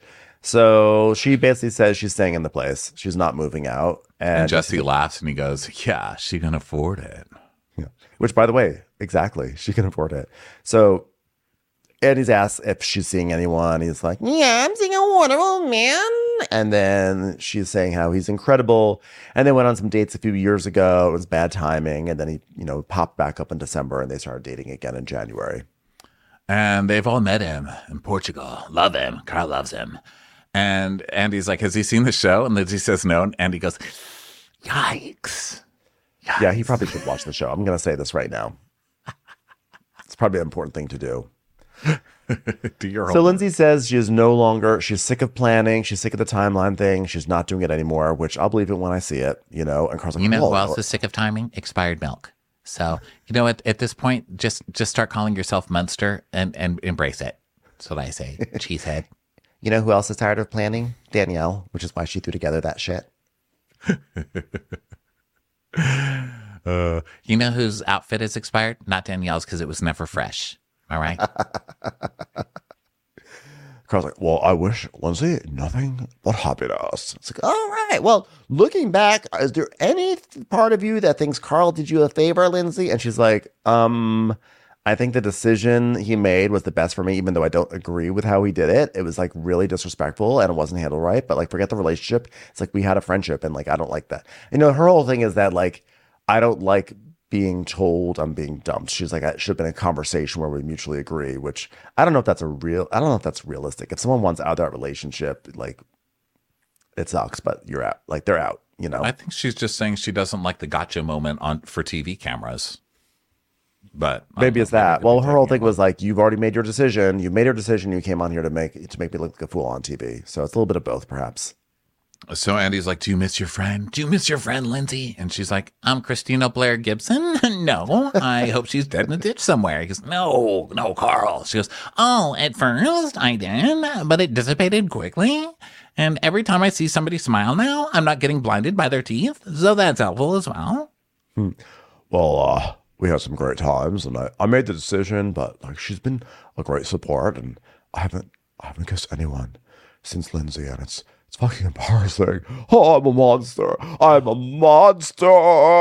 So she basically says she's staying in the place. She's not moving out. And, And Jesse laughs and he goes, yeah, she can afford it. Yeah. Which, by the way, exactly. She can afford it. So Andy's asked if she's seeing anyone. He's like, yeah, I'm seeing a wonderful man. And then she's saying how he's incredible. And they went on some dates a few years ago. It was bad timing. And then he, you know, popped back up in December and they started dating again in January. And they've all met him in Portugal. Love him. Carl loves him. And Andy's like, has he seen the show? And Lindsay says no. And Andy goes, yikes. yikes. Yeah, he probably should watch the show. I'm going to say this right now. It's probably an important thing to do. do your so Lindsay says she is no longer, she's sick of planning. She's sick of the timeline thing. She's not doing it anymore, which I'll believe it when I see it, you know. And Carl's like, you know who whoa. else is sick of timing? Expired milk. So, you know, at, at this point, just just start calling yourself Munster and, and embrace it. That's what I say. Cheesehead. You know who else is tired of planning? Danielle, which is why she threw together that shit. uh, you know whose outfit is expired? Not Danielle's, because it was never fresh. All right. Carl's like, well, I wish, Lindsay, nothing but happiness. It's like, all right. Well, looking back, is there any part of you that thinks Carl did you a favor, Lindsay? And she's like, um, I think the decision he made was the best for me, even though I don't agree with how he did it. It was like really disrespectful and it wasn't handled right. But like, forget the relationship. It's like we had a friendship and like, I don't like that. You know, her whole thing is that like, I don't like being told I'm being dumped. She's like, it should have been a conversation where we mutually agree, which I don't know if that's a real, I don't know if that's realistic. If someone wants out of that relationship, like it sucks, but you're out, like they're out, you know? I think she's just saying she doesn't like the gotcha moment on for T V cameras. But maybe it's that. Well, her whole thing was like, you've already made your decision. You made your decision. You came on here to make, to make me look like a fool on T V. So it's a little bit of both, perhaps. So Andy's like, do you miss your friend? Do you miss your friend, Lindsay? And she's like, I'm Christina Blair Gibson. No, I hope she's dead in a ditch somewhere. He goes, no, no, Carl. She goes, oh, at first I did, but it dissipated quickly. And every time I see somebody smile now, I'm not getting blinded by their teeth. So that's helpful as well. Hmm. Well, uh, we had some great times and I, I made the decision, but like she's been a great support and I haven't, I haven't kissed anyone since Lindsay and it's, It's fucking embarrassing. Oh, I'm a monster. I'm a monster.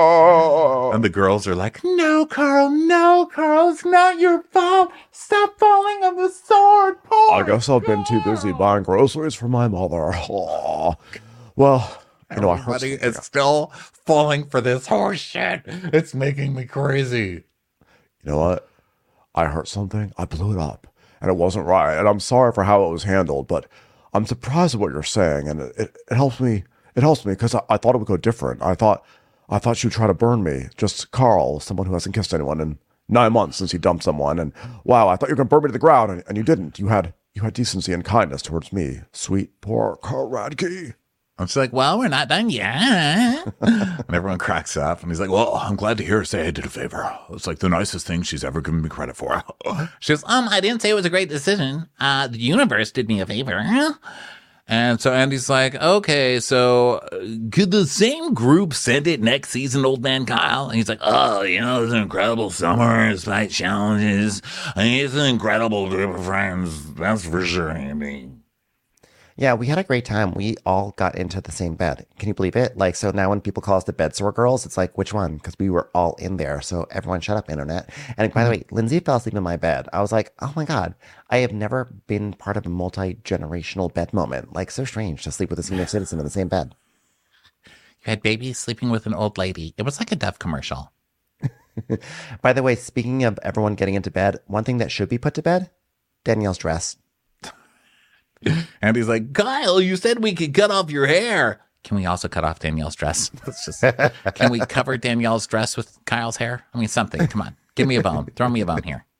And the girls are like, no, Carl, no, Carl, it's not your fault. Stop falling on the sword, Paul. I guess I've been too busy buying groceries for my mother. Oh. Well, you know, I heard Everybody is still falling for this horse shit. It's making me crazy. You know what? I heard something. I blew it up. And it wasn't right. And I'm sorry for how it was handled, but I'm surprised at what you're saying, and it, it, it helps me. It helps me because I, I thought it would go different. I thought, I thought she would try to burn me. Just Carl, someone who hasn't kissed anyone in nine months since he dumped someone, and wow, I thought you were gonna burn me to the ground, and, and you didn't. You had, you had decency and kindness towards me, sweet poor Carl Radke. And she's like, well, we're not done yet. And everyone cracks up. And he's like, well, I'm glad to hear her say I did a favor. It's like the nicest thing she's ever given me credit for. She goes, um, I didn't say it was a great decision. Uh, the universe did me a favor. And so Andy's like, okay, so uh, could the same group send it next season, old man Kyle? And he's like, oh, you know, it's an incredible summer. It's like challenges. I mean, it's an incredible group of friends. That's for sure, Andy. Yeah, we had a great time. We all got into the same bed. Can you believe it? Like, so now when people call us the bed sore girls, it's like, which one? Because we were all in there. So everyone shut up, internet. And by the way, Lindsay fell asleep in my bed. I was like, oh my God, I have never been part of a multi-generational bed moment. Like, so strange to sleep with a senior citizen in the same bed. You had babies sleeping with an old lady. It was like a Dove commercial. By the way, speaking of everyone getting into bed, one thing that should be put to bed, Danielle's dress. And he's like, Kyle, you said we could cut off your hair. Can we also cut off Danielle's dress? Let's just, can we cover Danielle's dress with Kyle's hair? I mean, something. Come on. Give me a bone. Throw me a bone here.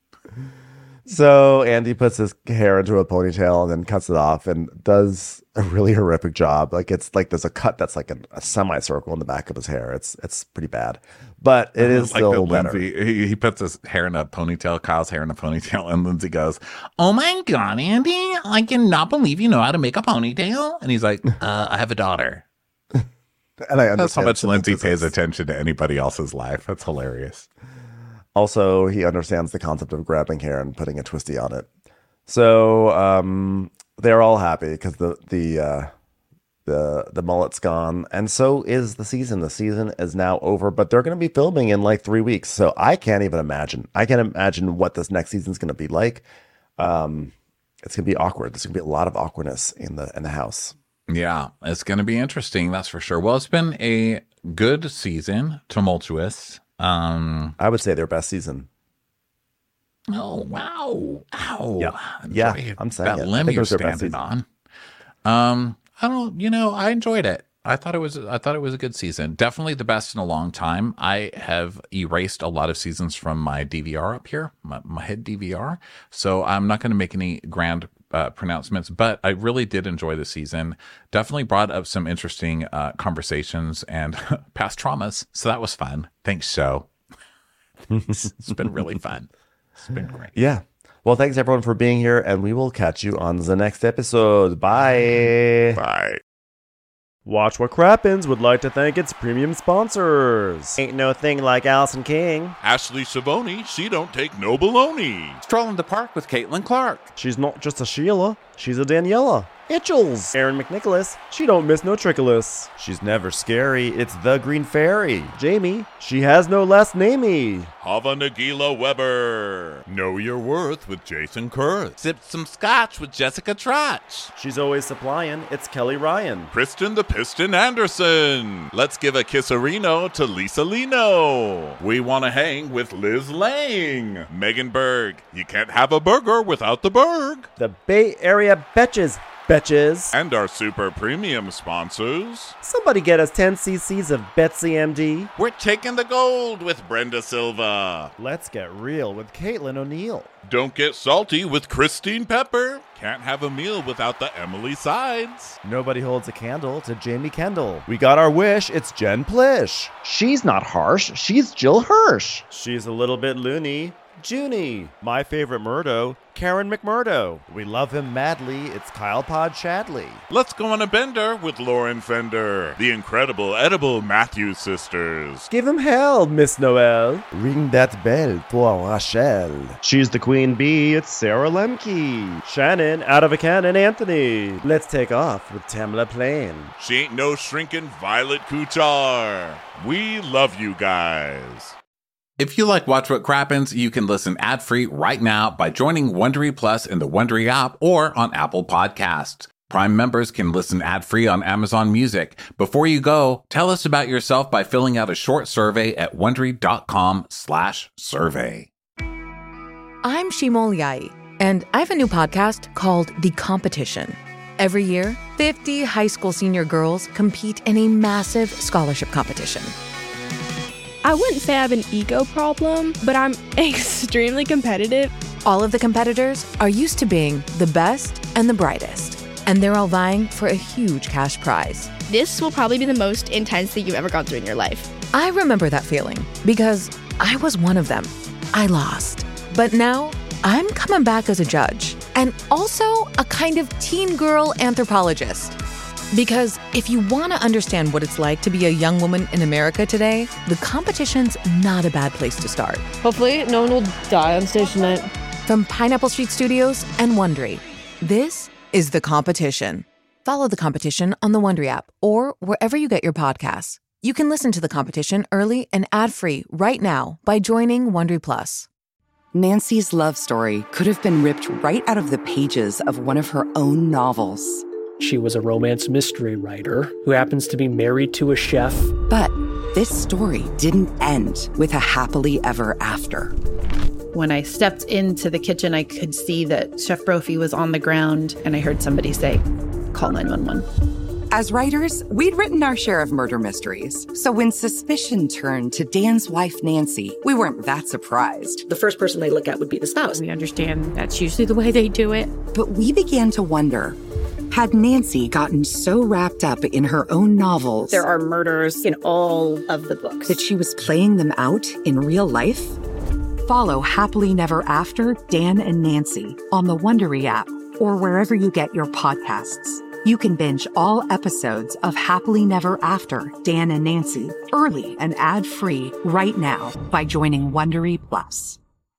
So Andy puts his hair into a ponytail and then cuts it off and does a really horrific job. Like it's like there's a cut that's like a, a semicircle in the back of his hair. It's it's pretty bad, but it is like still better. Lindsay, he, he puts his hair in a ponytail, Kyle's hair in a ponytail, and Lindsay goes, "Oh my God, Andy! I cannot believe you know how to make a ponytail." And he's like, uh, "I have a daughter." And I understand That's how much Lindsay pays attention to anybody else's life. That's hilarious. Also, he understands the concept of grabbing hair and putting a twisty on it. So um, they're all happy because the the uh, the the mullet's gone, and so is the season. The season is now over, but they're going to be filming in like three weeks. So I can't even imagine. I can't imagine what this next season's going to be like. Um, it's gonna be awkward. There's gonna be a lot of awkwardness in the in the house. Yeah, it's going to be interesting. That's for sure. Well, it's been a good season, tumultuous. Um, I would say their best season. Oh wow! Ow! Yeah, yeah. I'm saying that it. limb I think it you're was their best standing season. on. Um, I don't. You know, I enjoyed it. I thought it was. I thought it was a good season. Definitely the best in a long time. I have erased a lot of seasons from my D V R up here, my, my head D V R. So I'm not going to make any grand uh, pronouncements. But I really did enjoy the season. Definitely brought up some interesting uh, conversations and past traumas. So that was fun. Thanks, show. it's, it's been really fun. It's been great. Yeah. Well, thanks everyone for being here, and we will catch you on the next episode. Bye. Bye. Watch What Crappens would like to thank its premium sponsors. Ain't no thing like Allison King. Ashley Savoni, she don't take no baloney. Strolling the park with Caitlin Clark. She's not just a Sheila, she's a Daniela. Itchels. Aaron McNicholas, she don't miss no trickolas. She's never scary, it's the Green Fairy. Jamie, she has no last namey. Hava Nagila Weber. Know Your Worth with Jason Kurth. Sipped some scotch with Jessica Trotch. She's always supplying, it's Kelly Ryan. Kristen the Piston Anderson. Let's give a kisserino to Lisa Lino. We want to hang with Liz Lang. Megan Berg. You can't have a burger without the Berg. The Bay Area Betches. Betches. And our super premium sponsors. Somebody get us ten cc's of Betsy M D. We're taking the gold with Brenda Silva. Let's get real with Caitlin O'Neill. Don't get salty with Christine Pepper. Can't have a meal without the Emily Sides. Nobody holds a candle to Jamie Kendall. We got our wish, it's Jen Plish. She's not harsh, she's Jill Hirsch. She's a little bit loony. Junie. My favorite Murdo, Karen McMurdo. We love him madly, it's Kyle Pod Shadley. Let's go on a bender with Lauren Fender. The incredible edible Matthews sisters. Give him hell, Miss Noel. Ring that bell for Rachel. She's the queen bee, it's Sarah Lemke. Shannon, out of a cannon, Anthony. Let's take off with Tamla Plain. She ain't no shrinking Violet Kuchar. We love you guys. If you like Watch What Crappens, you can listen ad-free right now by joining Wondery Plus in the Wondery app or on Apple Podcasts. Prime members can listen ad-free on Amazon Music. Before you go, tell us about yourself by filling out a short survey at Wondery.com slash survey. I'm Shimol Yai, and I have a new podcast called The Competition. Every year, fifty high school senior girls compete in a massive scholarship competition. I wouldn't say I have an ego problem, but I'm extremely competitive. All of the competitors are used to being the best and the brightest, and they're all vying for a huge cash prize. This will probably be the most intense thing you've ever gone through in your life. I remember that feeling because I was one of them. I lost. But now I'm coming back as a judge and also a kind of teen girl anthropologist. Because if you want to understand what it's like to be a young woman in America today, the competition's not a bad place to start. Hopefully, no one will die on stage tonight. From Pineapple Street Studios and Wondery, this is The Competition. Follow The Competition on the Wondery app or wherever you get your podcasts. You can listen to The Competition early and ad-free right now by joining Wondery Plus. Nancy's love story could have been ripped right out of the pages of one of her own novels. She was a romance mystery writer who happens to be married to a chef. But this story didn't end with a happily ever after. When I stepped into the kitchen, I could see that Chef Brophy was on the ground, and I heard somebody say, call nine one one. As writers, we'd written our share of murder mysteries. So when suspicion turned to Dan's wife, Nancy, we weren't that surprised. The first person they look at would be the spouse. We understand that's usually the way they do it. But we began to wonder, had Nancy gotten so wrapped up in her own novels... There are murders in all of the books. ...that she was playing them out in real life? Follow Happily Never After, Dan and Nancy on the Wondery app or wherever you get your podcasts. You can binge all episodes of Happily Never After, Dan and Nancy early and ad-free right now by joining Wondery Plus.